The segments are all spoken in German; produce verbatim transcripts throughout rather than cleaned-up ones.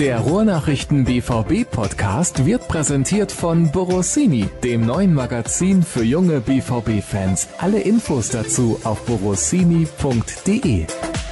Der Ruhrnachrichten B V B-Podcast wird präsentiert von Borossini, dem neuen Magazin für junge B V B-Fans. Alle Infos dazu auf borossini punkt de.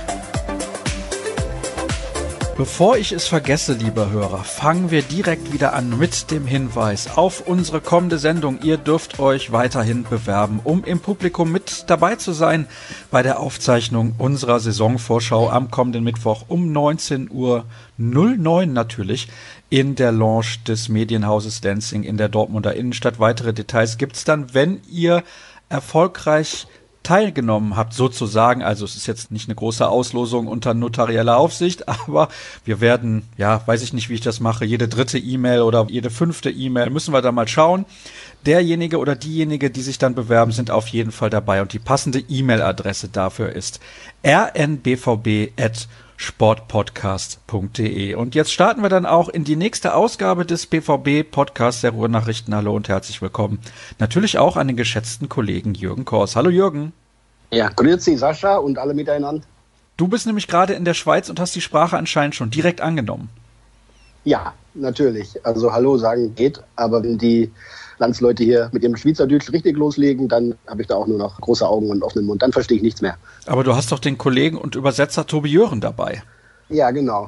Bevor ich es vergesse, liebe Hörer, fangen wir direkt wieder an mit dem Hinweis auf unsere kommende Sendung. Ihr dürft euch weiterhin bewerben, um im Publikum mit dabei zu sein bei der Aufzeichnung unserer Saisonvorschau am kommenden Mittwoch um neunzehn Uhr neun natürlich in der Lounge des Medienhauses Dancing in der Dortmunder Innenstadt. Weitere Details gibt's dann, wenn ihr erfolgreich teilgenommen habt, sozusagen. Also es ist jetzt nicht eine große Auslosung unter notarieller Aufsicht, aber wir werden, ja, weiß ich nicht, wie ich das mache, jede dritte E-Mail oder jede fünfte E-Mail, müssen wir da mal schauen. Derjenige oder diejenige, die sich dann bewerben, sind auf jeden Fall dabei und die passende E-Mail-Adresse dafür ist r n b v b at sportpodcast punkt de. Und jetzt starten wir dann auch in die nächste Ausgabe des B V B-Podcasts der Ruhrnachrichten. Hallo und herzlich willkommen. Natürlich auch an den geschätzten Kollegen Jürgen Kors. Hallo Jürgen. Ja, grüezi Sascha und alle miteinander. Du bist nämlich gerade in der Schweiz und hast die Sprache anscheinend schon direkt angenommen. Ja, natürlich. Also Hallo sagen geht, aber wenn die Landsleute hier mit ihrem Schweizerdeutsch richtig loslegen, dann habe ich da auch nur noch große Augen und offenen Mund. Dann verstehe ich nichts mehr. Aber du hast doch den Kollegen und Übersetzer Tobi Jören dabei. Ja, genau.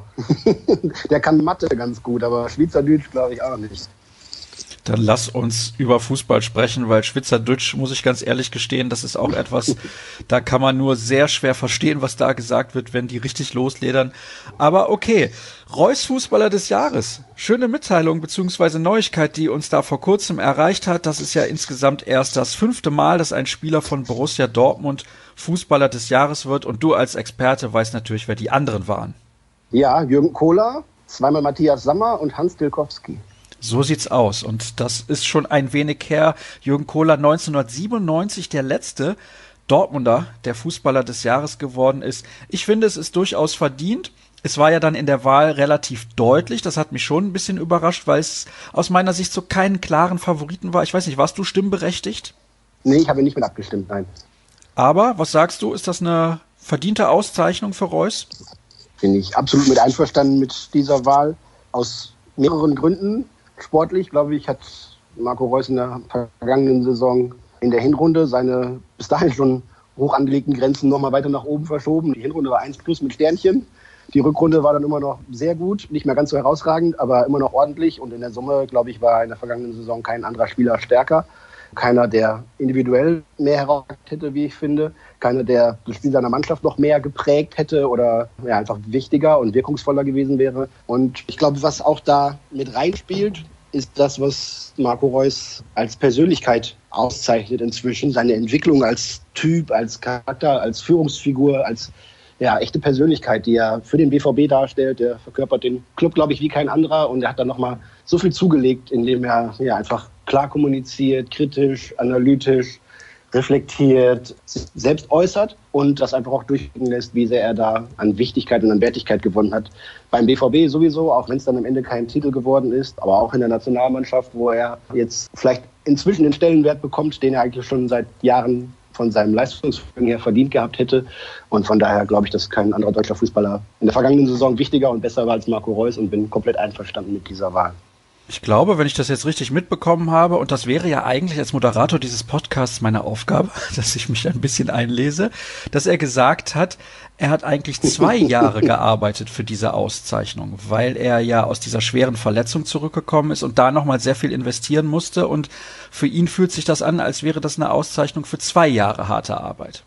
Der kann Mathe ganz gut, aber Schweizerdeutsch glaube ich auch nicht. Dann lass uns über Fußball sprechen, weil Schweizerdeutsch, muss ich ganz ehrlich gestehen, das ist auch etwas, da kann man nur sehr schwer verstehen, was da gesagt wird, wenn die richtig losledern. Aber okay, Reus Fußballer des Jahres. Schöne Mitteilung bzw. Neuigkeit, die uns da vor kurzem erreicht hat. Das ist ja insgesamt erst das fünfte Mal, dass ein Spieler von Borussia Dortmund Fußballer des Jahres wird. Und du als Experte weißt natürlich, wer die anderen waren. Ja, Jürgen Kohler, zweimal Matthias Sammer und Hans Dilkowski. So sieht's aus und das ist schon ein wenig her. Jürgen Kohler neunzehnhundertsiebenundneunzig, der letzte Dortmunder, der Fußballer des Jahres geworden ist. Ich finde, es ist durchaus verdient. Es war ja dann in der Wahl relativ deutlich. Das hat mich schon ein bisschen überrascht, weil es aus meiner Sicht so keinen klaren Favoriten war. Ich weiß nicht, warst du stimmberechtigt? Nee, ich habe nicht mit abgestimmt, nein. Aber, was sagst du, ist das eine verdiente Auszeichnung für Reus? Bin ich absolut mit einverstanden mit dieser Wahl. Aus mehreren Gründen. Sportlich, glaube ich, hat Marco Reus in der vergangenen Saison in der Hinrunde seine bis dahin schon hoch angelegten Grenzen nochmal weiter nach oben verschoben. Die Hinrunde war eins plus mit Sternchen. Die Rückrunde war dann immer noch sehr gut, nicht mehr ganz so herausragend, aber immer noch ordentlich. Und in der Summe, glaube ich, war in der vergangenen Saison kein anderer Spieler stärker. Keiner, der individuell mehr herausragt hätte, wie ich finde. Keiner, der das Spiel seiner Mannschaft noch mehr geprägt hätte oder ja, einfach wichtiger und wirkungsvoller gewesen wäre. Und ich glaube, was auch da mit reinspielt, ist das, was Marco Reus als Persönlichkeit auszeichnet inzwischen. Seine Entwicklung als Typ, als Charakter, als Führungsfigur, als ja, echte Persönlichkeit, die er für den B V B darstellt. Der verkörpert den Club, glaube ich, wie kein anderer. Und er hat dann nochmal so viel zugelegt, indem er ja, einfach klar kommuniziert, kritisch, analytisch, reflektiert, sich selbst äußert und das einfach auch durchblicken lässt, wie sehr er da an Wichtigkeit und an Wertigkeit gewonnen hat. Beim B V B sowieso, auch wenn es dann am Ende kein Titel geworden ist, aber auch in der Nationalmannschaft, wo er jetzt vielleicht inzwischen den Stellenwert bekommt, den er eigentlich schon seit Jahren von seinem Leistungsvermögen her verdient gehabt hätte. Und von daher glaube ich, dass kein anderer deutscher Fußballer in der vergangenen Saison wichtiger und besser war als Marco Reus und bin komplett einverstanden mit dieser Wahl. Ich glaube, wenn ich das jetzt richtig mitbekommen habe, und das wäre ja eigentlich als Moderator dieses Podcasts meine Aufgabe, dass ich mich ein bisschen einlese, dass er gesagt hat, er hat eigentlich zwei Jahre gearbeitet für diese Auszeichnung, weil er ja aus dieser schweren Verletzung zurückgekommen ist und da nochmal sehr viel investieren musste. Und für ihn fühlt sich das an, als wäre das eine Auszeichnung für zwei Jahre harte Arbeit.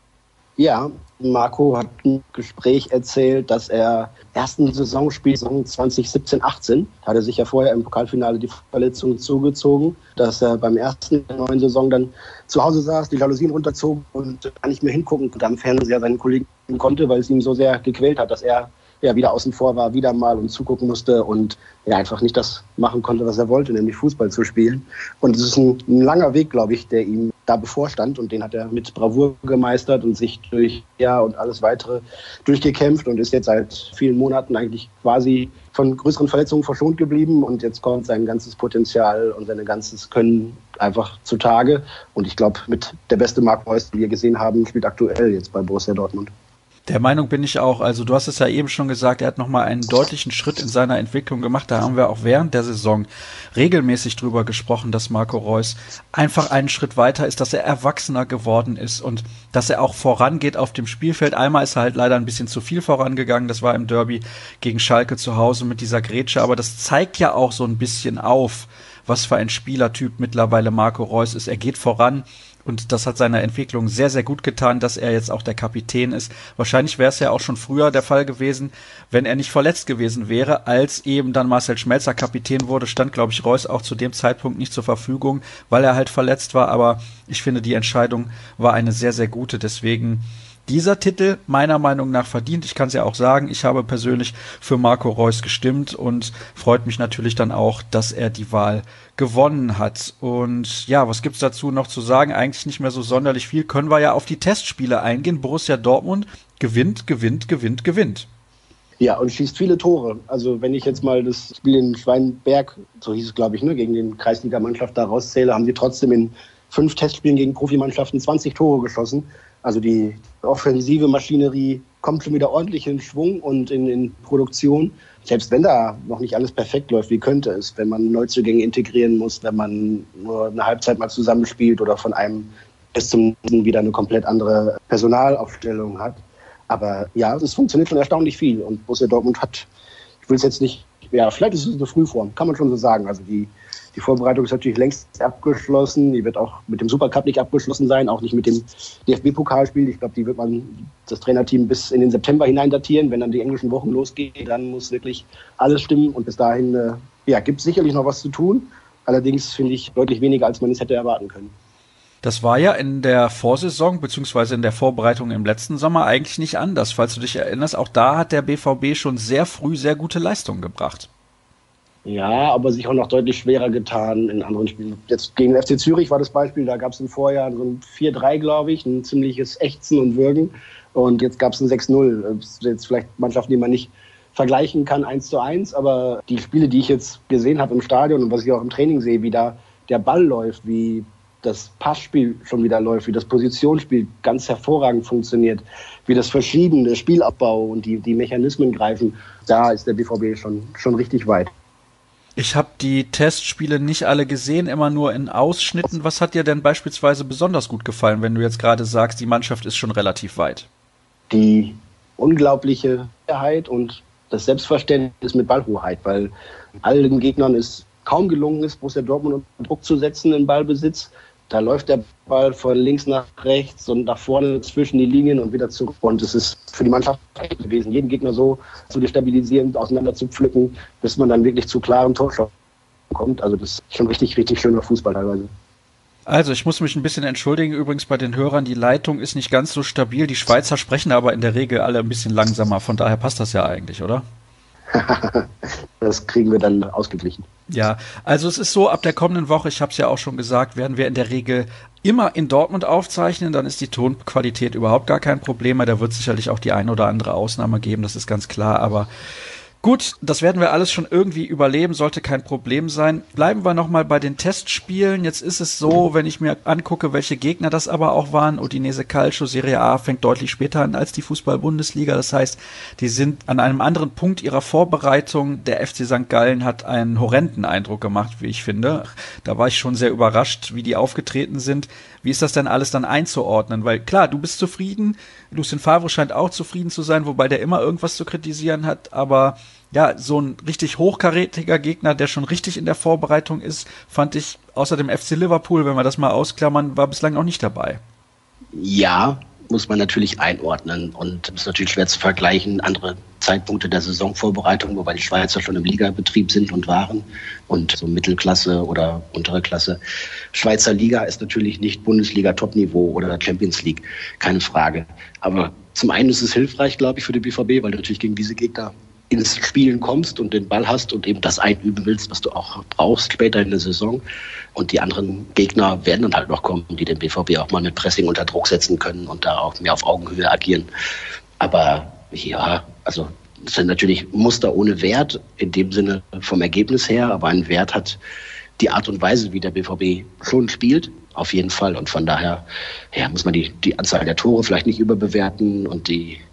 Ja, Marco hat im Gespräch erzählt, dass er ersten Saisonspiel zwanzig siebzehn achtzehn, hat er sich ja vorher im Pokalfinale die Verletzung zugezogen, dass er beim ersten der neuen Saison dann zu Hause saß, die Jalousien runterzog und gar nicht mehr hingucken und am Fernseher seinen Kollegen konnte, weil es ihn so sehr gequält hat, dass er ja wieder außen vor war, wieder mal und zugucken musste und ja einfach nicht das machen konnte, was er wollte, nämlich Fußball zu spielen. Und es ist ein, ein langer Weg, glaube ich, der ihm da bevorstand und den hat er mit Bravour gemeistert und sich durch ja und alles weitere durchgekämpft und ist jetzt seit vielen Monaten eigentlich quasi von größeren Verletzungen verschont geblieben und jetzt kommt sein ganzes Potenzial und sein ganzes Können einfach zutage und ich glaube, mit der beste Marco Reus, den wir gesehen haben, spielt aktuell jetzt bei Borussia Dortmund. Der Meinung bin ich auch. Also du hast es ja eben schon gesagt, er hat nochmal einen deutlichen Schritt in seiner Entwicklung gemacht. Da haben wir auch während der Saison regelmäßig drüber gesprochen, dass Marco Reus einfach einen Schritt weiter ist, dass er erwachsener geworden ist und dass er auch vorangeht auf dem Spielfeld. Einmal ist er halt leider ein bisschen zu viel vorangegangen. Das war im Derby gegen Schalke zu Hause mit dieser Grätsche. Aber das zeigt ja auch so ein bisschen auf, was für ein Spielertyp mittlerweile Marco Reus ist. Er geht voran. Und das hat seiner Entwicklung sehr, sehr gut getan, dass er jetzt auch der Kapitän ist. Wahrscheinlich wäre es ja auch schon früher der Fall gewesen, wenn er nicht verletzt gewesen wäre. Als eben dann Marcel Schmelzer Kapitän wurde, stand, glaube ich, Reus auch zu dem Zeitpunkt nicht zur Verfügung, weil er halt verletzt war. Aber ich finde, die Entscheidung war eine sehr, sehr gute. Deswegen dieser Titel meiner Meinung nach verdient. Ich kann es ja auch sagen, ich habe persönlich für Marco Reus gestimmt und freut mich natürlich dann auch, dass er die Wahl gewonnen hat. Und ja, was gibt's dazu noch zu sagen? Eigentlich nicht mehr so sonderlich viel. Können wir ja auf die Testspiele eingehen. Borussia Dortmund gewinnt, gewinnt, gewinnt, gewinnt. Ja, und schießt viele Tore. Also wenn ich jetzt mal das Spiel in Schweinberg, so hieß es glaube ich, ne, gegen den Kreisligamannschaft da rauszähle, haben sie trotzdem in fünf Testspielen gegen Profimannschaften zwanzig Tore geschossen. Also die offensive Maschinerie kommt schon wieder ordentlich in Schwung und in, in Produktion. Selbst wenn da noch nicht alles perfekt läuft, wie könnte es, wenn man Neuzugänge integrieren muss, wenn man nur eine Halbzeit mal zusammenspielt oder von einem bis zum nächsten wieder eine komplett andere Personalaufstellung hat. Aber ja, es funktioniert schon erstaunlich viel. Und Borussia Dortmund hat, ich will es jetzt nicht, ja, vielleicht ist es eine Frühform, kann man schon so sagen. Also die Die Vorbereitung ist natürlich längst abgeschlossen. Die wird auch mit dem Supercup nicht abgeschlossen sein, auch nicht mit dem D F B-Pokalspiel. Ich glaube, die wird man, das Trainerteam, bis in den September hinein datieren. Wenn dann die englischen Wochen losgehen, dann muss wirklich alles stimmen. Und bis dahin äh, ja, gibt es sicherlich noch was zu tun. Allerdings finde ich deutlich weniger, als man es hätte erwarten können. Das war ja in der Vorsaison beziehungsweise in der Vorbereitung im letzten Sommer eigentlich nicht anders. Falls du dich erinnerst, auch da hat der B V B schon sehr früh sehr gute Leistungen gebracht. Ja, aber sich auch noch deutlich schwerer getan in anderen Spielen. Jetzt gegen den F C Zürich war das Beispiel, da gab es im Vorjahr so ein vier drei, glaube ich, ein ziemliches Ächzen und Würgen. Und jetzt gab es ein sechs null. Das sind jetzt vielleicht Mannschaften, die man nicht vergleichen kann, eins zu eins. Aber die Spiele, die ich jetzt gesehen habe im Stadion und was ich auch im Training sehe, wie da der Ball läuft, wie das Passspiel schon wieder läuft, wie das Positionsspiel ganz hervorragend funktioniert, wie das verschiedene Spielabbau und die, die Mechanismen greifen, da ist der B V B schon, schon richtig weit. Ich habe die Testspiele nicht alle gesehen, immer nur in Ausschnitten. Was hat dir denn beispielsweise besonders gut gefallen, wenn du jetzt gerade sagst, die Mannschaft ist schon relativ weit? Die unglaubliche Sicherheit und das Selbstverständnis mit Ballhoheit, weil allen Gegnern es kaum gelungen ist, Borussia Dortmund unter Druck zu setzen im Ballbesitz. Da läuft der Ball von links nach rechts und nach vorne zwischen die Linien und wieder zurück. Und es ist für die Mannschaft gewesen, jeden Gegner so zu destabilisieren, auseinander zu pflücken, bis man dann wirklich zu klaren Torschancen kommt. Also das ist schon richtig, richtig schöner Fußball teilweise. Also ich muss mich ein bisschen entschuldigen, übrigens bei den Hörern, die Leitung ist nicht ganz so stabil. Die Schweizer sprechen aber in der Regel alle ein bisschen langsamer, von daher passt das ja eigentlich, oder? Das kriegen wir dann ausgeglichen. Ja, also es ist so, ab der kommenden Woche, ich habe es ja auch schon gesagt, werden wir in der Regel immer in Dortmund aufzeichnen, dann ist die Tonqualität überhaupt gar kein Problem mehr. Da wird sicherlich auch die ein oder andere Ausnahme geben, das ist ganz klar, aber gut, das werden wir alles schon irgendwie überleben, sollte kein Problem sein. Bleiben wir nochmal bei den Testspielen. Jetzt ist es so, wenn ich mir angucke, welche Gegner das aber auch waren, Udinese Calcio, Serie A fängt deutlich später an als die Fußball-Bundesliga. Das heißt, die sind an einem anderen Punkt ihrer Vorbereitung. Der F C Sankt Gallen hat einen horrenden Eindruck gemacht, wie ich finde. Da war ich schon sehr überrascht, wie die aufgetreten sind. Wie ist das denn alles dann einzuordnen? Weil klar, du bist zufrieden, Lucien Favre scheint auch zufrieden zu sein, wobei der immer irgendwas zu kritisieren hat, aber ja, so ein richtig hochkarätiger Gegner, der schon richtig in der Vorbereitung ist, fand ich außer dem F C Liverpool, wenn wir das mal ausklammern, war bislang noch nicht dabei. Ja, muss man natürlich einordnen und ist natürlich schwer zu vergleichen. Andere Zeitpunkte der Saisonvorbereitung, wobei die Schweizer schon im Ligabetrieb sind und waren und so Mittelklasse oder untere Klasse. Schweizer Liga ist natürlich nicht Bundesliga-Topniveau oder Champions League, keine Frage. Aber zum einen ist es hilfreich, glaube ich, für den B V B, weil du natürlich gegen diese Gegner ins Spielen kommst und den Ball hast und eben das einüben willst, was du auch brauchst später in der Saison. Und die anderen Gegner werden dann halt noch kommen, die den B V B auch mal mit Pressing unter Druck setzen können und da auch mehr auf Augenhöhe agieren. Aber ja, also es sind natürlich Muster ohne Wert, in dem Sinne vom Ergebnis her, aber einen Wert hat die Art und Weise, wie der B V B schon spielt, auf jeden Fall. Und von daher ja, muss man die, die Anzahl der Tore vielleicht nicht überbewerten und die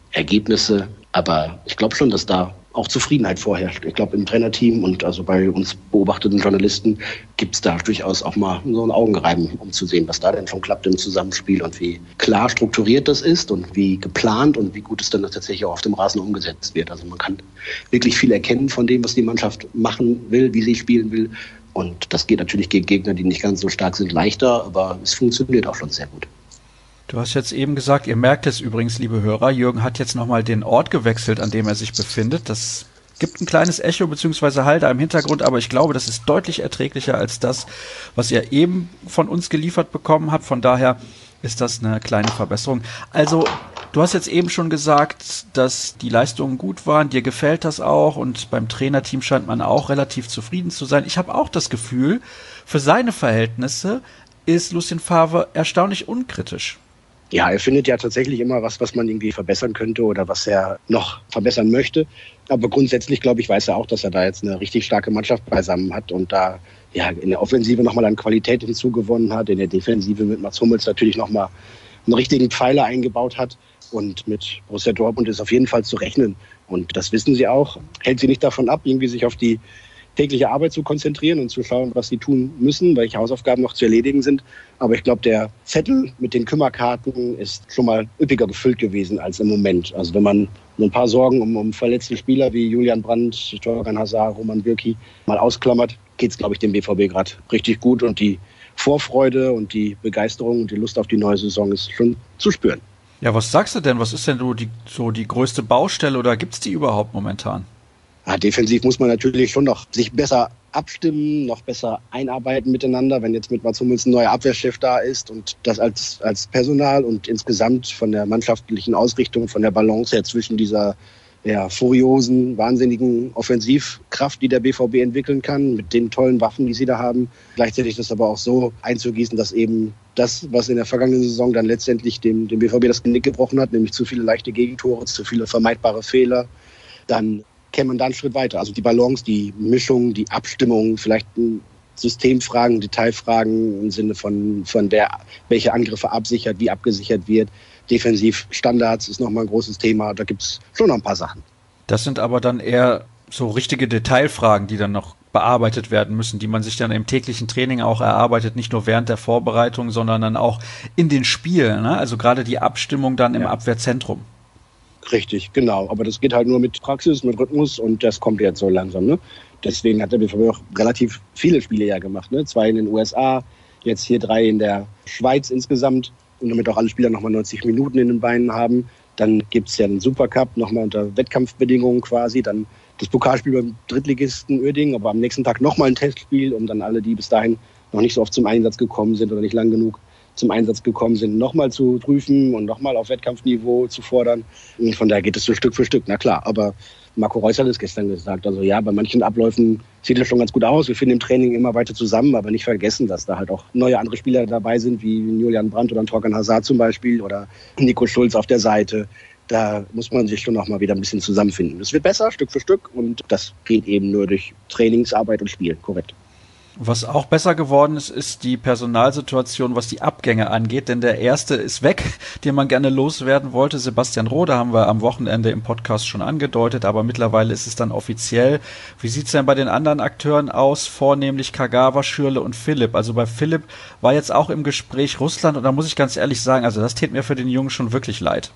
Ergebnisse. Aber ich glaube schon, dass da auch Zufriedenheit vorherrscht. Ich glaube, im Trainerteam und also bei uns beobachteten Journalisten gibt es da durchaus auch mal so ein Augenreiben, um zu sehen, was da denn schon klappt im Zusammenspiel und wie klar strukturiert das ist und wie geplant und wie gut es dann tatsächlich auch auf dem Rasen umgesetzt wird. Also man kann wirklich viel erkennen von dem, was die Mannschaft machen will, wie sie spielen will. Und das geht natürlich gegen Gegner, die nicht ganz so stark sind, leichter, aber es funktioniert auch schon sehr gut. Du hast jetzt eben gesagt, ihr merkt es übrigens, liebe Hörer, Jürgen hat jetzt nochmal den Ort gewechselt, an dem er sich befindet. Das gibt ein kleines Echo bzw. Hall da im Hintergrund, aber ich glaube, das ist deutlich erträglicher als das, was ihr eben von uns geliefert bekommen habt. Von daher ist das eine kleine Verbesserung. Also, du hast jetzt eben schon gesagt, dass die Leistungen gut waren, dir gefällt das auch und beim Trainerteam scheint man auch relativ zufrieden zu sein. Ich habe auch das Gefühl, für seine Verhältnisse ist Lucien Favre erstaunlich unkritisch. Ja, er findet ja tatsächlich immer was, was man irgendwie verbessern könnte oder was er noch verbessern möchte. Aber grundsätzlich, glaube ich, weiß er auch, dass er da jetzt eine richtig starke Mannschaft beisammen hat und da ja in der Offensive nochmal an Qualität hinzugewonnen hat, in der Defensive mit Mats Hummels natürlich nochmal einen richtigen Pfeiler eingebaut hat. Und mit Borussia Dortmund ist auf jeden Fall zu rechnen. Und das wissen sie auch. Hält sie nicht davon ab, irgendwie sich auf die tägliche Arbeit zu konzentrieren und zu schauen, was sie tun müssen, welche Hausaufgaben noch zu erledigen sind. Aber ich glaube, der Zettel mit den Kümmerkarten ist schon mal üppiger gefüllt gewesen als im Moment. Also wenn man ein paar Sorgen um, um verletzte Spieler wie Julian Brandt, Thorgan Hazard, Roman Bürki mal ausklammert, geht es, glaube ich, dem B V B gerade richtig gut. Und die Vorfreude und die Begeisterung und die Lust auf die neue Saison ist schon zu spüren. Ja, was sagst du denn? Was ist denn so die, so die größte Baustelle oder gibt es die überhaupt momentan? Ja, defensiv muss man natürlich schon noch sich besser abstimmen, noch besser einarbeiten miteinander, wenn jetzt mit Mats Hummels ein neuer Abwehrchef da ist und das als, als Personal und insgesamt von der mannschaftlichen Ausrichtung, von der Balance her zwischen dieser ja, furiosen, wahnsinnigen Offensivkraft, die der B V B entwickeln kann, mit den tollen Waffen, die sie da haben, gleichzeitig das aber auch so einzugießen, dass eben das, was in der vergangenen Saison dann letztendlich dem, dem B V B das Genick gebrochen hat, nämlich zu viele leichte Gegentore, zu viele vermeidbare Fehler, dann käme man da einen Schritt weiter. Also die Balance, die Mischung, die Abstimmung, vielleicht Systemfragen, Detailfragen im Sinne von, von wer welche Angriffe absichert, wie abgesichert wird. Defensivstandards ist nochmal ein großes Thema. Da gibt es schon noch ein paar Sachen. Das sind aber dann eher so richtige Detailfragen, die dann noch bearbeitet werden müssen, die man sich dann im täglichen Training auch erarbeitet, nicht nur während der Vorbereitung, sondern dann auch in den Spielen, ne? Also gerade die Abstimmung dann im ja. Abwehrzentrum. Richtig, genau. Aber das geht halt nur mit Praxis, mit Rhythmus und das kommt jetzt so langsam. Ne? Deswegen hat der B V B auch relativ viele Spiele ja gemacht. Ne? Zwei in den U S A, jetzt hier drei in der Schweiz insgesamt. Und damit auch alle Spieler nochmal neunzig Minuten in den Beinen haben. Dann gibt es ja den Supercup, nochmal unter Wettkampfbedingungen quasi. Dann das Pokalspiel beim Drittligisten Uerdingen, aber am nächsten Tag nochmal ein Testspiel, um dann alle, die bis dahin noch nicht so oft zum Einsatz gekommen sind oder nicht lang genug zum Einsatz gekommen sind, nochmal zu prüfen und nochmal auf Wettkampfniveau zu fordern. Und von daher geht es so Stück für Stück, na klar. Aber Marco Reus hat es gestern gesagt, also ja, bei manchen Abläufen sieht es schon ganz gut aus. Wir finden im Training immer weiter zusammen, aber nicht vergessen, dass da halt auch neue andere Spieler dabei sind, wie Julian Brandt oder Thorgan Hazard zum Beispiel oder Nico Schulz auf der Seite. Da muss man sich schon noch mal wieder ein bisschen zusammenfinden. Es wird besser, Stück für Stück, und das geht eben nur durch Trainingsarbeit und Spiel, korrekt. Was auch besser geworden ist, ist die Personalsituation, was die Abgänge angeht, denn der erste ist weg, den man gerne loswerden wollte. Sebastian Rode haben wir am Wochenende im Podcast schon angedeutet, aber mittlerweile ist es dann offiziell. Wie sieht's denn bei den anderen Akteuren aus, vornehmlich Kagawa, Schürrle und Philipp? Also bei Philipp war jetzt auch im Gespräch Russland, und da muss ich ganz ehrlich sagen, also das tät mir für den Jungen schon wirklich leid.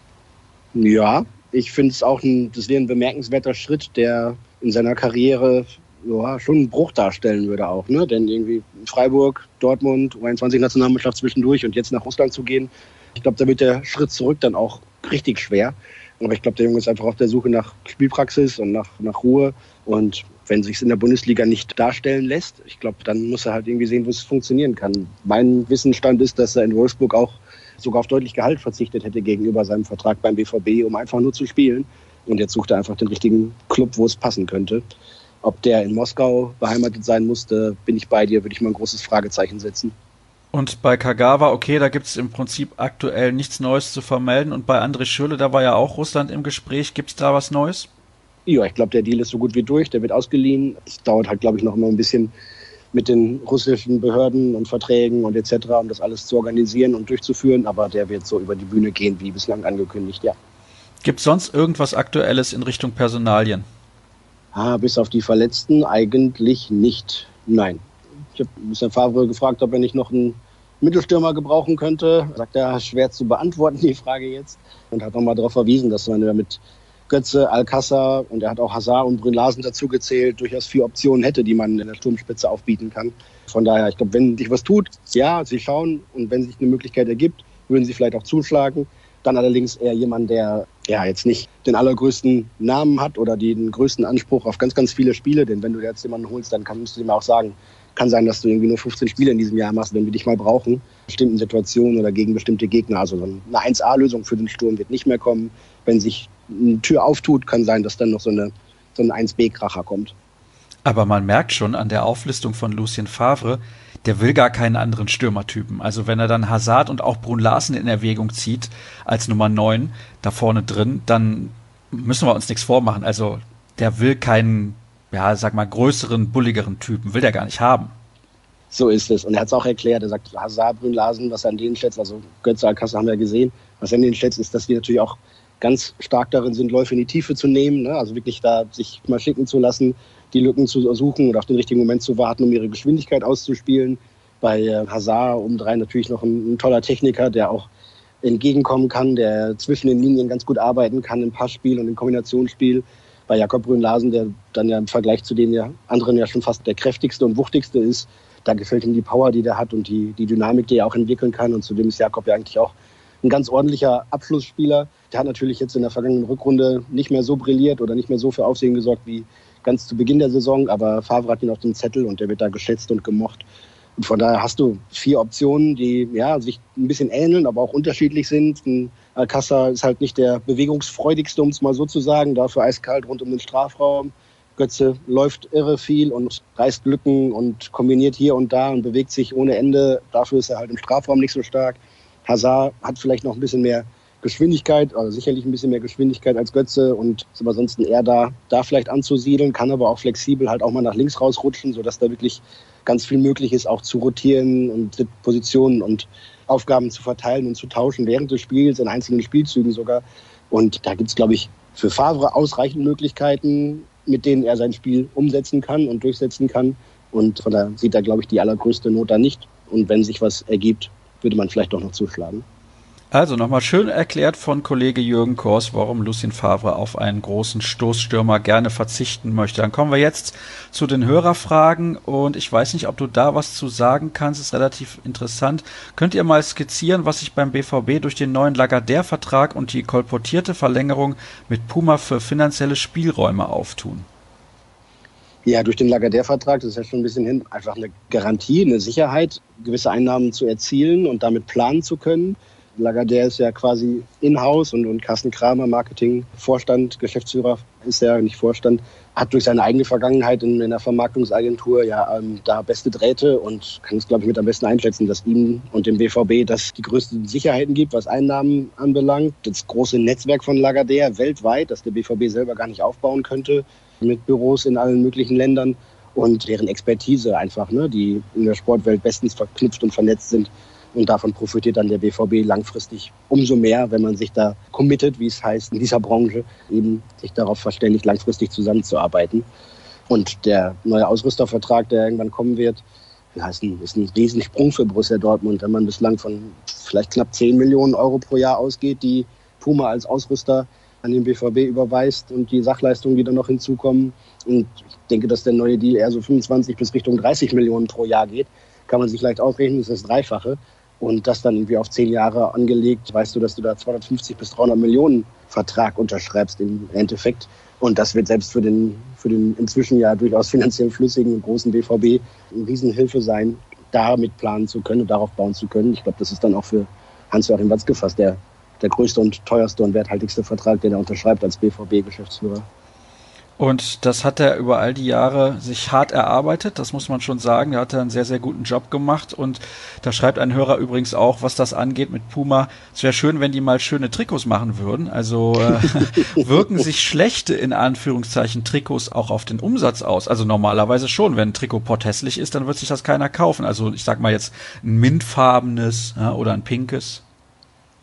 Ja, ich finde es auch, ein, das wäre ein bemerkenswerter Schritt, der in seiner Karriere ja, schon einen Bruch darstellen würde auch, ne? Denn irgendwie Freiburg, Dortmund, U einundzwanzig-Nationalmannschaft zwischendurch und jetzt nach Russland zu gehen, ich glaube, da wird der Schritt zurück dann auch richtig schwer. Aber ich glaube, der Junge ist einfach auf der Suche nach Spielpraxis und nach, nach Ruhe. Und wenn sich es in der Bundesliga nicht darstellen lässt, ich glaube, dann muss er halt irgendwie sehen, wo es funktionieren kann. Mein Wissensstand ist, dass er in Wolfsburg auch sogar auf deutlich Gehalt verzichtet hätte gegenüber seinem Vertrag beim B V B, um einfach nur zu spielen. Und jetzt sucht er einfach den richtigen Club, wo es passen könnte. Ob der in Moskau beheimatet sein musste, bin ich bei dir, würde ich mal ein großes Fragezeichen setzen. Und bei Kagawa, okay, da gibt es im Prinzip aktuell nichts Neues zu vermelden. Und bei André Schürrle, da war ja auch Russland im Gespräch. Gibt es da was Neues? Ja, ich glaube, der Deal ist so gut wie durch. Der wird ausgeliehen. Es dauert halt, glaube ich, noch immer ein bisschen mit den russischen Behörden und Verträgen und et cetera, um das alles zu organisieren und durchzuführen. Aber der wird so über die Bühne gehen, wie bislang angekündigt, ja. Gibt es sonst irgendwas Aktuelles in Richtung Personalien? Ah, bis auf die Verletzten eigentlich nicht. Nein. Ich habe Mister Favre gefragt, ob er nicht noch einen Mittelstürmer gebrauchen könnte. Sagt er, schwer zu beantworten, die Frage jetzt. Und hat nochmal darauf verwiesen, dass man ja mit Götze, Alcázar und er hat auch Hazard und Brünn Larsen dazu gezählt, durchaus vier Optionen hätte, die man in der Sturmspitze aufbieten kann. Von daher, ich glaube, wenn sich was tut, ja, sie schauen und wenn sich eine Möglichkeit ergibt, würden sie vielleicht auch zuschlagen. Dann allerdings eher jemand, der ja jetzt nicht den allergrößten Namen hat oder den größten Anspruch auf ganz, ganz viele Spiele. Denn wenn du jetzt jemanden holst, dann kannst du ihm auch sagen, kann sein, dass du irgendwie nur fünfzehn Spiele in diesem Jahr machst, wenn wir dich mal brauchen, in bestimmten Situationen oder gegen bestimmte Gegner. Also eine eins A-Lösung für den Sturm wird nicht mehr kommen. Wenn sich eine Tür auftut, kann sein, dass dann noch so, eine, so ein eins B-Kracher kommt. Aber man merkt schon an der Auflistung von Lucien Favre, der will gar keinen anderen Stürmertypen. Also wenn er dann Hazard und auch Brünn Larsen in Erwägung zieht als Nummer neun da vorne drin, dann müssen wir uns nichts vormachen. Also der will keinen, ja, sag mal, größeren, bulligeren Typen, will der gar nicht haben. So ist es. Und er hat es auch erklärt. Er sagt, Hazard, Brünn Larsen, was er an denen schätzt, also Götze, Alcázar haben wir gesehen, was er an denen schätzt, ist, dass die natürlich auch ganz stark darin sind, Läufe in die Tiefe zu nehmen, ne? Also wirklich da sich mal schicken zu lassen, die Lücken zu suchen und auf den richtigen Moment zu warten, um ihre Geschwindigkeit auszuspielen. Bei äh, Hazard obendrein natürlich noch ein, ein toller Techniker, der auch entgegenkommen kann, der zwischen den Linien ganz gut arbeiten kann im Passspiel und im Kombinationsspiel. Bei Jakob Brünn Larsen, der dann ja im Vergleich zu den ja anderen ja schon fast der kräftigste und wuchtigste ist, da gefällt ihm die Power, die der hat und die, die Dynamik, die er auch entwickeln kann. Und zudem ist Jakob ja eigentlich auch ein ganz ordentlicher Abschlussspieler. Der hat natürlich jetzt in der vergangenen Rückrunde nicht mehr so brilliert oder nicht mehr so für Aufsehen gesorgt wie ganz zu Beginn der Saison, aber Favre hat ihn auf dem Zettel und der wird da geschätzt und gemocht. Und von daher hast du vier Optionen, die ja sich ein bisschen ähneln, aber auch unterschiedlich sind. Ein Alcázar ist halt nicht der bewegungsfreudigste, um es mal so zu sagen, dafür eiskalt rund um den Strafraum. Götze läuft irre viel und reißt Lücken und kombiniert hier und da und bewegt sich ohne Ende. Dafür ist er halt im Strafraum nicht so stark. Hazard hat vielleicht noch ein bisschen mehr Geschwindigkeit, also sicherlich ein bisschen mehr Geschwindigkeit als Götze und ist aber sonst eher da, da vielleicht anzusiedeln, kann aber auch flexibel halt auch mal nach links rausrutschen, sodass da wirklich ganz viel möglich ist, auch zu rotieren und Positionen und Aufgaben zu verteilen und zu tauschen während des Spiels, in einzelnen Spielzügen sogar. Und da gibt es, glaube ich, für Favre ausreichend Möglichkeiten, mit denen er sein Spiel umsetzen kann und durchsetzen kann. Und von daher sieht er, glaube ich, die allergrößte Not da nicht. Und wenn sich was ergibt, würde man vielleicht doch noch zuschlagen. Also nochmal schön erklärt von Kollege Jürgen Kors, warum Lucien Favre auf einen großen Stoßstürmer gerne verzichten möchte. Dann kommen wir jetzt zu den Hörerfragen und ich weiß nicht, ob du da was zu sagen kannst, ist relativ interessant. Könnt ihr mal skizzieren, was sich beim B V B durch den neuen Lagardère-Vertrag und die kolportierte Verlängerung mit Puma für finanzielle Spielräume auftun? Ja, durch den Lagardère-Vertrag, das ist ja schon ein bisschen hin, einfach eine Garantie, eine Sicherheit, gewisse Einnahmen zu erzielen und damit planen zu können. Lagardère ist ja quasi in-house und, und Carsten Kramer, Marketing-Vorstand, Geschäftsführer ist ja nicht Vorstand, hat durch seine eigene Vergangenheit in, in der Vermarktungsagentur ja ähm, da beste Drähte und kann es, glaube ich, mit am besten einschätzen, dass ihm und dem B V B das die größten Sicherheiten gibt, was Einnahmen anbelangt. Das große Netzwerk von Lagardère weltweit, das der B V B selber gar nicht aufbauen könnte, mit Büros in allen möglichen Ländern und deren Expertise einfach, ne, die in der Sportwelt bestens verknüpft und vernetzt sind. Und davon profitiert dann der B V B langfristig umso mehr, wenn man sich da committet, wie es heißt, in dieser Branche, eben sich darauf verständigt, langfristig zusammenzuarbeiten. Und der neue Ausrüstervertrag, der irgendwann kommen wird, ist ein, ist ein Riesensprung für Borussia Dortmund, wenn man bislang von vielleicht knapp zehn Millionen Euro pro Jahr ausgeht, die Puma als Ausrüster an den B V B überweist und die Sachleistungen, die dann noch hinzukommen. Und ich denke, dass der neue Deal eher so fünfundzwanzig bis Richtung dreißig Millionen pro Jahr geht. Kann man sich leicht ausrechnen, das ist das Dreifache. Und das dann irgendwie auf zehn Jahre angelegt, weißt du, dass du da zweihundertfünfzig bis dreihundert Millionen Vertrag unterschreibst im Endeffekt. Und das wird selbst für den, für den inzwischen ja durchaus finanziell flüssigen und großen B V B eine Riesenhilfe sein, damit planen zu können und darauf bauen zu können. Ich glaube, das ist dann auch für Hans-Joachim Watzke fast der, der größte und teuerste und werthaltigste Vertrag, den er unterschreibt als B V B-Geschäftsführer. Und das hat er über all die Jahre sich hart erarbeitet, das muss man schon sagen. Da hat er einen sehr, sehr guten Job gemacht. Und da schreibt ein Hörer übrigens auch, was das angeht mit Puma. Es wäre schön, wenn die mal schöne Trikots machen würden. Also äh, wirken sich schlechte, in Anführungszeichen, Trikots auch auf den Umsatz aus. Also normalerweise schon, wenn ein Trikot potthässlich ist, dann wird sich das keiner kaufen. Also ich sag mal jetzt ein mintfarbenes, ja, oder ein pinkes.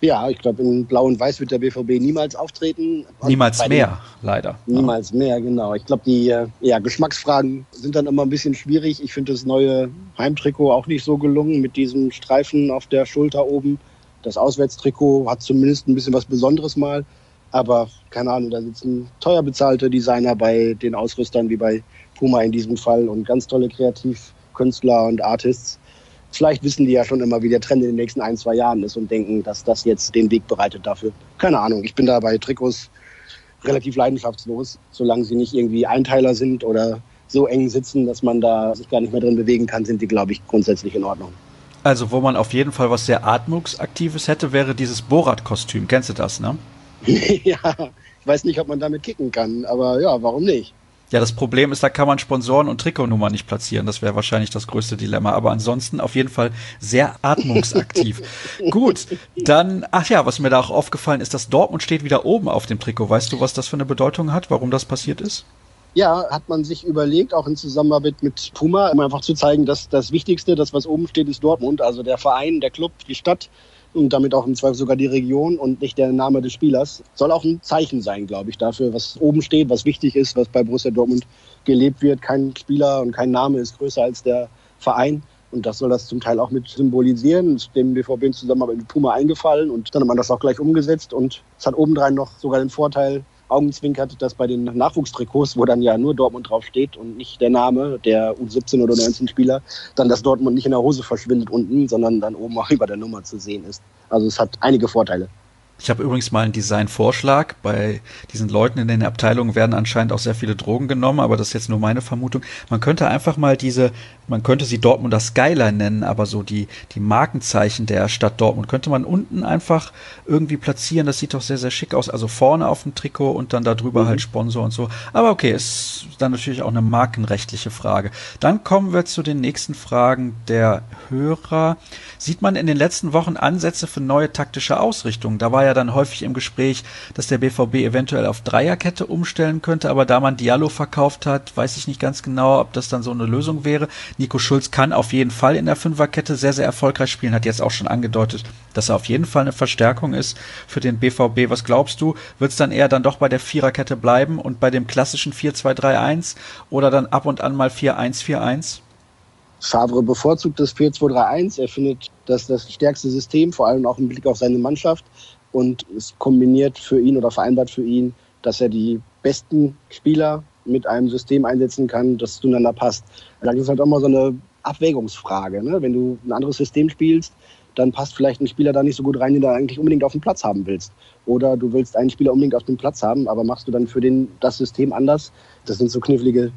Ja, ich glaube, in Blau und Weiß wird der B V B niemals auftreten. Niemals mehr, leider. Niemals mehr, genau. Ich glaube, die ja, Geschmacksfragen sind dann immer ein bisschen schwierig. Ich finde das neue Heimtrikot auch nicht so gelungen mit diesem Streifen auf der Schulter oben. Das Auswärtstrikot hat zumindest ein bisschen was Besonderes mal. Aber keine Ahnung, da sitzen teuer bezahlte Designer bei den Ausrüstern wie bei Puma in diesem Fall und ganz tolle Kreativkünstler und Artists. Vielleicht wissen die ja schon immer, wie der Trend in den nächsten ein, zwei Jahren ist und denken, dass das jetzt den Weg bereitet dafür. Keine Ahnung, ich bin da bei Trikots relativ leidenschaftslos, solange sie nicht irgendwie Einteiler sind oder so eng sitzen, dass man da sich gar nicht mehr drin bewegen kann, sind die, glaube ich, grundsätzlich in Ordnung. Also wo man auf jeden Fall was sehr Atmungsaktives hätte, wäre dieses Borat-Kostüm. Kennst du das, ne? Ja, ich weiß nicht, ob man damit kicken kann, aber ja, warum nicht? Ja, das Problem ist, da kann man Sponsoren und Trikotnummer nicht platzieren. Das wäre wahrscheinlich das größte Dilemma. Aber ansonsten auf jeden Fall sehr atmungsaktiv. Gut, dann, ach ja, was mir da auch aufgefallen ist, dass Dortmund steht wieder oben auf dem Trikot. Weißt du, was das für eine Bedeutung hat, warum das passiert ist? Ja, hat man sich überlegt, auch in Zusammenarbeit mit Puma, um einfach zu zeigen, dass das Wichtigste, das was oben steht, ist Dortmund. Also der Verein, der Club, die Stadt. Und damit auch im Zweifel sogar die Region und nicht der Name des Spielers. Soll auch ein Zeichen sein, glaube ich, dafür, was oben steht, was wichtig ist, was bei Borussia Dortmund gelebt wird. Kein Spieler und kein Name ist größer als der Verein. Und das soll das zum Teil auch mit symbolisieren. Ist dem B V B in Zusammenarbeit mit Puma eingefallen und dann hat man das auch gleich umgesetzt. Und es hat obendrein noch sogar den Vorteil, augenzwinkert, dass bei den Nachwuchstrikots, wo dann ja nur Dortmund draufsteht und nicht der Name der U siebzehn oder neunzehn Spieler, dann das Dortmund nicht in der Hose verschwindet unten, sondern dann oben auch über der Nummer zu sehen ist. Also es hat einige Vorteile. Ich habe übrigens mal einen Designvorschlag. Bei diesen Leuten in den Abteilungen werden anscheinend auch sehr viele Drogen genommen, aber das ist jetzt nur meine Vermutung. Man könnte einfach mal diese, man könnte sie Dortmunder Skyline nennen, aber so die, die Markenzeichen der Stadt Dortmund könnte man unten einfach irgendwie platzieren. Das sieht doch sehr, sehr schick aus. Also vorne auf dem Trikot und dann darüber mhm. halt Sponsor und so. Aber okay, ist dann natürlich auch eine markenrechtliche Frage. Dann kommen wir zu den nächsten Fragen der Hörer. Sieht man in den letzten Wochen Ansätze für neue taktische Ausrichtungen? Da war ja dann häufig im Gespräch, dass der B V B eventuell auf Dreierkette umstellen könnte, aber da man Diallo verkauft hat, weiß ich nicht ganz genau, ob das dann so eine Lösung wäre. Nico Schulz kann auf jeden Fall in der Fünferkette sehr, sehr erfolgreich spielen, hat jetzt auch schon angedeutet, dass er auf jeden Fall eine Verstärkung ist für den B V B. Was glaubst du, wird es dann eher dann doch bei der Viererkette bleiben und bei dem klassischen vier zwei drei eins oder dann ab und an mal vier eins vier eins? Favre bevorzugt das vier zwei drei eins. Er findet das das stärkste System, vor allem auch im Blick auf seine Mannschaft. Und es kombiniert für ihn oder vereinbart für ihn, dass er die besten Spieler mit einem System einsetzen kann, das zueinander passt. Das ist halt auch mal so eine Abwägungsfrage. Ne? Wenn du ein anderes System spielst, dann passt vielleicht ein Spieler da nicht so gut rein, den du eigentlich unbedingt auf dem Platz haben willst. Oder du willst einen Spieler unbedingt auf dem Platz haben, aber machst du dann für den das System anders? Das sind so knifflige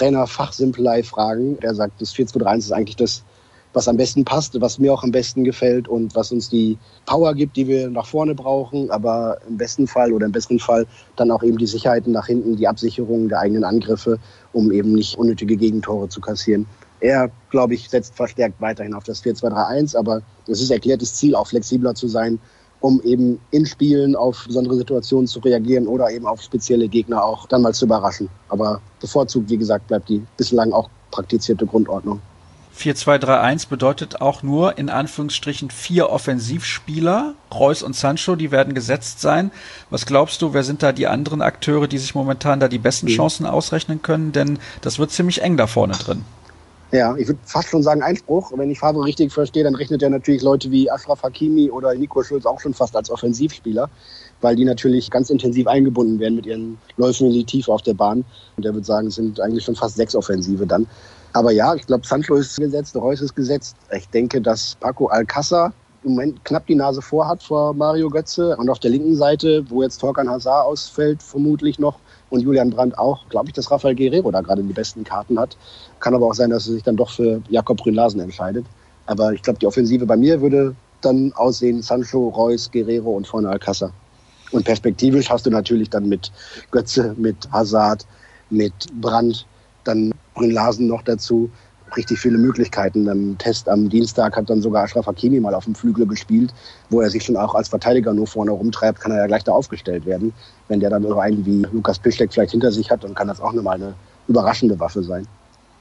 Trainer-Fachsimpelei-Fragen. Er sagt, das vier zwei drei eins ist eigentlich das, was am besten passt, was mir auch am besten gefällt und was uns die Power gibt, die wir nach vorne brauchen, aber im besten Fall oder im besseren Fall dann auch eben die Sicherheiten nach hinten, die Absicherung der eigenen Angriffe, um eben nicht unnötige Gegentore zu kassieren. Er, glaube ich, setzt verstärkt weiterhin auf das vier zwei drei eins, aber es ist erklärtes Ziel, auch flexibler zu sein, um eben in Spielen auf besondere Situationen zu reagieren oder eben auf spezielle Gegner auch dann mal zu überraschen. Aber bevorzugt, wie gesagt, bleibt die bislang auch praktizierte Grundordnung. vier zwei drei eins bedeutet auch nur in Anführungsstrichen vier Offensivspieler. Reus und Sancho, die werden gesetzt sein. Was glaubst du, wer sind da die anderen Akteure, die sich momentan da die besten Chancen ausrechnen können? Denn das wird ziemlich eng da vorne drin. Ja, ich würde fast schon sagen Einspruch. Wenn ich Favre richtig verstehe, dann rechnet er natürlich Leute wie Achraf Hakimi oder Nico Schulz auch schon fast als Offensivspieler, weil die natürlich ganz intensiv eingebunden werden mit ihren Läufen in die Tiefe auf der Bahn. Und er würde sagen, es sind eigentlich schon fast sechs Offensive dann. Aber ja, ich glaube, Sancho ist gesetzt, Reus ist gesetzt. Ich denke, dass Paco Alcázar im Moment knapp die Nase vor hat vor Mario Götze. Und auf der linken Seite, wo jetzt Torgan Hazard ausfällt, vermutlich noch, und Julian Brandt auch, glaube ich, dass Rafael Guerreiro da gerade die besten Karten hat. Kann aber auch sein, dass er sich dann doch für Jakob Brünn-Larsen entscheidet. Aber ich glaube, die Offensive bei mir würde dann aussehen Sancho, Reus, Guerreiro und vorne Alcázar. Und perspektivisch hast du natürlich dann mit Götze, mit Hazard, mit Brandt, dann Brünn-Larsen noch dazu, richtig viele Möglichkeiten. Im Test am Dienstag hat dann sogar Achraf Hakimi mal auf dem Flügel gespielt, wo er sich schon auch als Verteidiger nur vorne rumtreibt, kann er ja gleich da aufgestellt werden. Wenn der dann so einen wie Lukas Piszczek vielleicht hinter sich hat, dann kann das auch nochmal eine überraschende Waffe sein.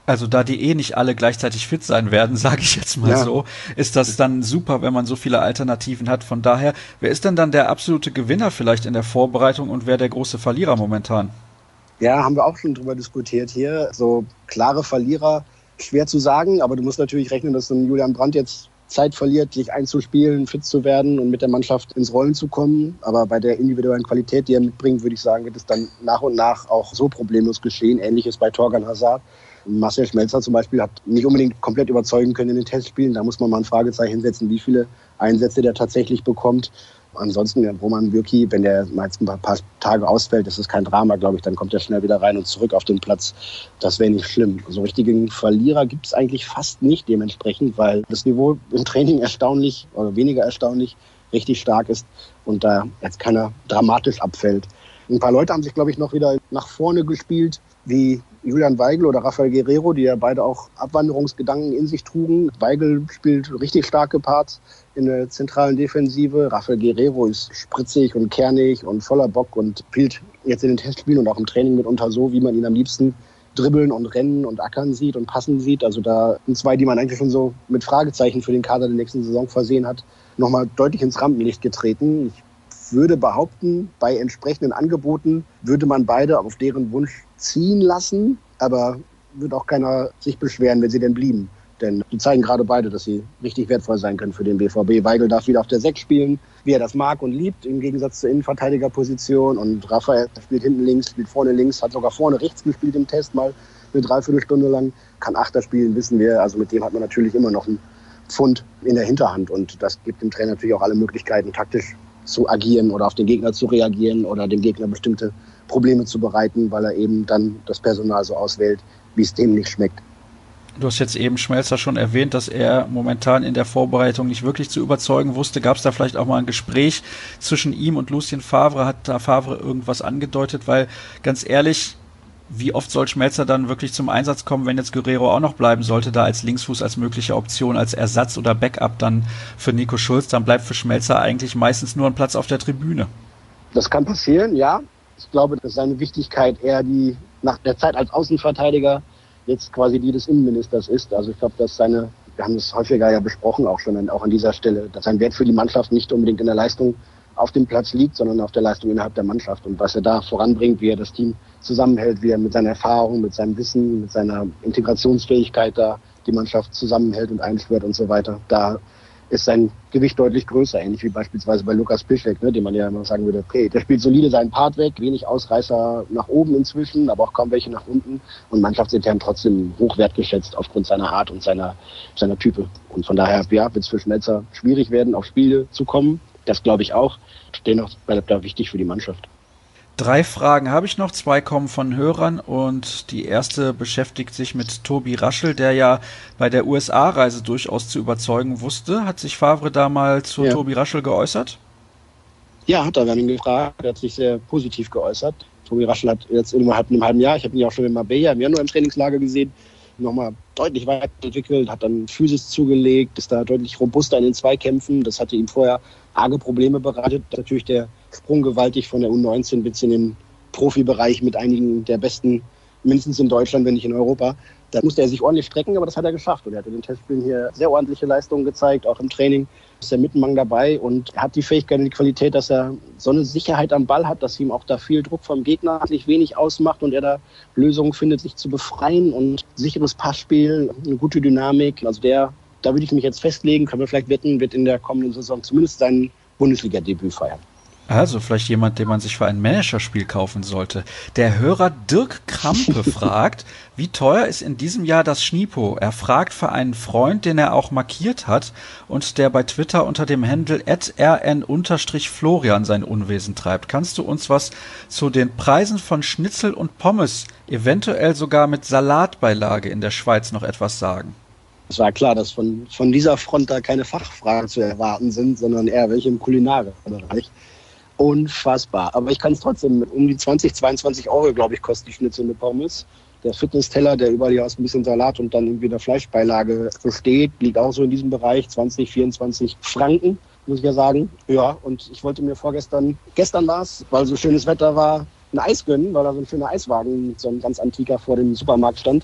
Also da die eh nicht alle gleichzeitig fit sein werden, sage ich jetzt mal ja. so, ist das dann super, wenn man so viele Alternativen hat. Von daher, wer ist denn dann der absolute Gewinner vielleicht in der Vorbereitung und wer der große Verlierer momentan? Ja, haben wir auch schon drüber diskutiert hier. So klare Verlierer, schwer zu sagen, aber du musst natürlich rechnen, dass ein Julian Brandt jetzt Zeit verliert, sich einzuspielen, fit zu werden und mit der Mannschaft ins Rollen zu kommen. Aber bei der individuellen Qualität, die er mitbringt, würde ich sagen, wird es dann nach und nach auch so problemlos geschehen. Ähnliches bei Thorgan Hazard. Marcel Schmelzer zum Beispiel hat nicht unbedingt komplett überzeugen können in den Testspielen. Da muss man mal ein Fragezeichen setzen, wie viele Einsätze der tatsächlich bekommt. Ansonsten, Roman Bürki, wenn der mal jetzt ein paar Tage ausfällt, das ist kein Drama, glaube ich, dann kommt er schnell wieder rein und zurück auf den Platz. Das wäre nicht schlimm. So richtigen Verlierer gibt es eigentlich fast nicht dementsprechend, weil das Niveau im Training erstaunlich oder weniger erstaunlich richtig stark ist und da jetzt keiner dramatisch abfällt. Ein paar Leute haben sich, glaube ich, noch wieder nach vorne gespielt, wie Julian Weigl oder Rafael Guerreiro, die ja beide auch Abwanderungsgedanken in sich trugen. Weigl spielt richtig starke Parts in der zentralen Defensive. Rafael Guerreiro ist spritzig und kernig und voller Bock und spielt jetzt in den Testspielen und auch im Training mitunter so, wie man ihn am liebsten dribbeln und rennen und ackern sieht und passen sieht. Also da sind zwei, die man eigentlich schon so mit Fragezeichen für den Kader der nächsten Saison versehen hat, nochmal deutlich ins Rampenlicht getreten. Ich würde behaupten, bei entsprechenden Angeboten würde man beide auf deren Wunsch ziehen lassen, aber würde auch keiner sich beschweren, wenn sie denn blieben. Denn die zeigen gerade beide, dass sie richtig wertvoll sein können für den B V B. Weigl darf wieder auf der sechs spielen, wie er das mag und liebt, im Gegensatz zur Innenverteidigerposition. Und Rafael spielt hinten links, spielt vorne links, hat sogar vorne rechts gespielt im Test mal eine Dreiviertelstunde lang. Kann Achter spielen, wissen wir. Also mit dem hat man natürlich immer noch einen Pfund in der Hinterhand. Und das gibt dem Trainer natürlich auch alle Möglichkeiten, taktisch zu agieren oder auf den Gegner zu reagieren oder dem Gegner bestimmte Probleme zu bereiten, weil er eben dann das Personal so auswählt, wie es dem nicht schmeckt. Du hast jetzt eben Schmelzer schon erwähnt, dass er momentan in der Vorbereitung nicht wirklich zu überzeugen wusste. Gab es da vielleicht auch mal ein Gespräch zwischen ihm und Lucien Favre? Hat da Favre irgendwas angedeutet? Weil ganz ehrlich, wie oft soll Schmelzer dann wirklich zum Einsatz kommen, wenn jetzt Guerreiro auch noch bleiben sollte, da als Linksfuß, als mögliche Option, als Ersatz oder Backup dann für Nico Schulz, dann bleibt für Schmelzer eigentlich meistens nur ein Platz auf der Tribüne. Das kann passieren, ja. Ich glaube, dass seine Wichtigkeit eher die nach der Zeit als Außenverteidiger jetzt quasi die des Innenministers ist. Also ich glaube, dass seine, wir haben das häufiger ja besprochen, auch schon an, auch an dieser Stelle, dass sein Wert für die Mannschaft nicht unbedingt in der Leistung auf dem Platz liegt, sondern auf der Leistung innerhalb der Mannschaft und was er da voranbringt, wie er das Team zusammenhält, wie er mit seiner Erfahrung, mit seinem Wissen, mit seiner Integrationsfähigkeit da die Mannschaft zusammenhält und einschwört und so weiter. Da ist sein Gewicht deutlich größer, ähnlich wie beispielsweise bei Lukas Piszczek, ne, dem man ja immer sagen würde, okay, der spielt solide seinen Part weg, wenig Ausreißer nach oben inzwischen, aber auch kaum welche nach unten und mannschaftsintern trotzdem hoch wertgeschätzt aufgrund seiner Art und seiner, seiner Type. Und von daher, ja, wird es für Schmelzer schwierig werden, auf Spiele zu kommen. Das glaube ich auch. Dennoch bleibt da wichtig für die Mannschaft. Drei Fragen habe ich noch, zwei kommen von Hörern und die erste beschäftigt sich mit Tobi Raschel, der ja bei der U S A-Reise durchaus zu überzeugen wusste. Hat sich Favre da mal zu ja. Tobi Raschel geäußert? Ja, hat er. Wir haben ihn gefragt. Er hat sich sehr positiv geäußert. Tobi Raschel hat jetzt innerhalb einem halben Jahr, ich habe ihn ja auch schon in Marbella im Januar im Trainingslager gesehen, nochmal deutlich weiterentwickelt, hat dann Physis zugelegt, ist da deutlich robuster in den Zweikämpfen. Das hatte ihm vorher arge Probleme bereitet. Natürlich der Sprung gewaltig von der U neunzehn bis in den Profibereich mit einigen der besten, mindestens in Deutschland, wenn nicht in Europa. Da musste er sich ordentlich strecken, aber das hat er geschafft. Und er hat in den Testspielen hier sehr ordentliche Leistungen gezeigt, auch im Training ist er mittenmang dabei und er hat die Fähigkeit und die Qualität, dass er so eine Sicherheit am Ball hat, dass ihm auch da viel Druck vom Gegner sich wenig ausmacht und er da Lösungen findet, sich zu befreien und sicheres Passspiel, eine gute Dynamik. Also der, da würde ich mich jetzt festlegen, können wir vielleicht wetten, wird in der kommenden Saison zumindest sein Bundesliga-Debüt feiern. Also vielleicht jemand, den man sich für ein Managerspiel kaufen sollte. Der Hörer Dirk Krampe fragt, wie teuer ist in diesem Jahr das Schnipo? Er fragt für einen Freund, den er auch markiert hat und der bei Twitter unter dem Handle at r n Florian sein Unwesen treibt. Kannst du uns was zu den Preisen von Schnitzel und Pommes, eventuell sogar mit Salatbeilage in der Schweiz noch etwas sagen? Es war klar, dass von, von dieser Front da keine Fachfragen zu erwarten sind, sondern eher welche im Kulinarbereich. Unfassbar. Aber ich kann es trotzdem, um die zwanzig, zweiundzwanzig Euro, glaube ich, kostet die Schnitzel mit Pommes. Der Fitnessteller, der überall hier aus ein bisschen Salat und dann irgendwie eine Fleischbeilage besteht, liegt auch so in diesem Bereich, zwanzig, vierundzwanzig Franken, muss ich ja sagen. Ja, und ich wollte mir vorgestern, gestern war es, weil so schönes Wetter war, ein Eis gönnen, weil da so ein schöner Eiswagen, so ein ganz antiker vor dem Supermarkt stand.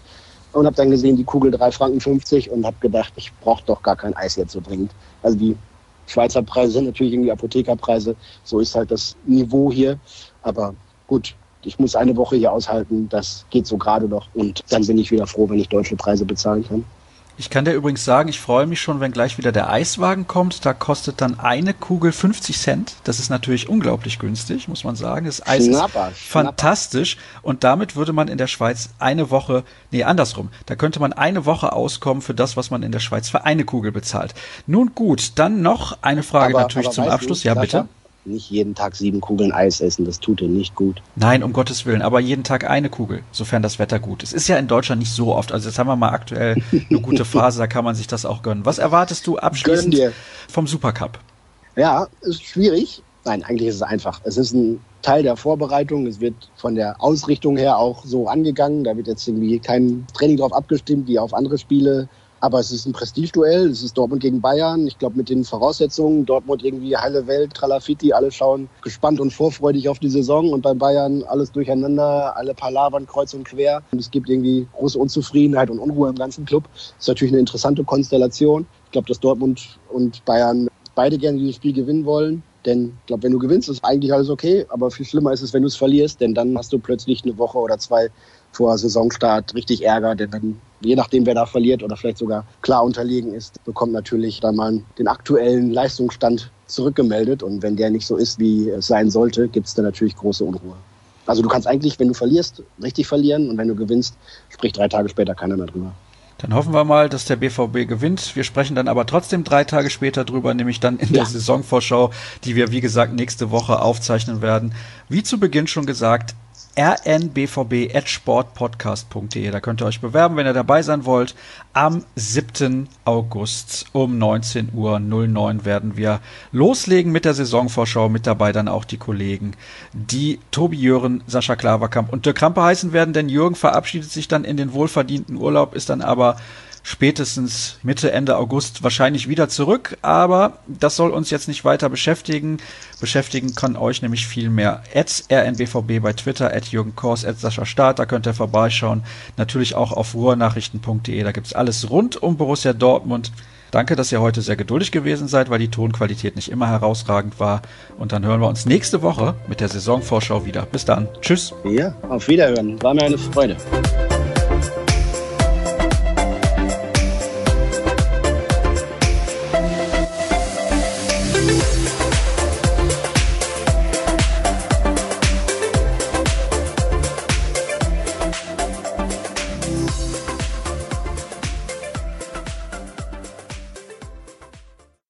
und habe dann gesehen, die Kugel drei Franken fünfzig und habe gedacht, ich brauche doch gar kein Eis jetzt so dringend. Also die Schweizer Preise sind natürlich irgendwie Apothekerpreise, so ist halt das Niveau hier, aber gut. Ich muss eine Woche hier aushalten, das geht so gerade noch und dann bin ich wieder froh, wenn ich deutsche Preise bezahlen kann. Ich kann dir übrigens sagen, ich freue mich schon, wenn gleich wieder der Eiswagen kommt. Da kostet dann eine Kugel fünfzig Cent. Das ist natürlich unglaublich günstig, muss man sagen. Das Eis Schnapper, ist fantastisch. Schnapper. Und damit würde man in der Schweiz eine Woche, nee, andersrum. Da könnte man eine Woche auskommen für das, was man in der Schweiz für eine Kugel bezahlt. Nun gut, dann noch eine Frage aber, natürlich aber zum Abschluss. Du, ja, bitte. Nicht jeden Tag sieben Kugeln Eis essen, das tut dir nicht gut. Nein, um Gottes Willen, aber jeden Tag eine Kugel, sofern das Wetter gut ist. Ist ja in Deutschland nicht so oft, also jetzt haben wir mal aktuell eine gute Phase, da kann man sich das auch gönnen. Was erwartest du abschließend vom Supercup? Ja, ist schwierig. Nein, eigentlich ist es einfach. Es ist ein Teil der Vorbereitung, es wird von der Ausrichtung her auch so angegangen, da wird jetzt irgendwie kein Training drauf abgestimmt, wie auf andere Spiele. Aber es ist ein Prestigeduell, es ist Dortmund gegen Bayern. Ich glaube, mit den Voraussetzungen, Dortmund irgendwie heile Welt, Tralafiti, alle schauen gespannt und vorfreudig auf die Saison. Und bei Bayern alles durcheinander, alle palavern kreuz und quer. Und es gibt irgendwie große Unzufriedenheit und Unruhe im ganzen Club. Das ist natürlich eine interessante Konstellation. Ich glaube, dass Dortmund und Bayern beide gerne dieses Spiel gewinnen wollen. Denn ich glaube, wenn du gewinnst, ist eigentlich alles okay. Aber viel schlimmer ist es, wenn du es verlierst. Denn dann hast du plötzlich eine Woche oder zwei vor Saisonstart richtig Ärger. Denn dann, je nachdem, wer da verliert oder vielleicht sogar klar unterlegen ist, bekommt natürlich dann mal den aktuellen Leistungsstand zurückgemeldet. Und wenn der nicht so ist, wie es sein sollte, gibt es dann natürlich große Unruhe. Also du kannst eigentlich, wenn du verlierst, richtig verlieren. Und wenn du gewinnst, spricht drei Tage später keiner mehr drüber. Dann hoffen wir mal, dass der B V B gewinnt. Wir sprechen dann aber trotzdem drei Tage später drüber, nämlich dann in ja. der Saisonvorschau, die wir, wie gesagt, nächste Woche aufzeichnen werden. Wie zu Beginn schon gesagt, r n b v b at sportpodcast punkt d e. Da könnt ihr euch bewerben, wenn ihr dabei sein wollt. Am siebten August um neunzehn Uhr neun werden wir loslegen mit der Saisonvorschau. Mit dabei dann auch die Kollegen, die Tobi Jören, Sascha Klaverkamp und Dirk Krampe heißen werden, denn Jürgen verabschiedet sich dann in den wohlverdienten Urlaub, ist dann aber spätestens Mitte, Ende August wahrscheinlich wieder zurück, aber das soll uns jetzt nicht weiter beschäftigen. Beschäftigen kann euch nämlich viel mehr. at r n b v b bei Twitter, at Jürgen Kors, at Sascha Staat, da könnt ihr vorbeischauen. Natürlich auch auf ruhrnachrichten punkt d e, da gibt's alles rund um Borussia Dortmund. Danke, dass ihr heute sehr geduldig gewesen seid, weil die Tonqualität nicht immer herausragend war. Und dann hören wir uns nächste Woche mit der Saisonvorschau wieder. Bis dann. Tschüss. Ja, auf Wiederhören. War mir eine Freude.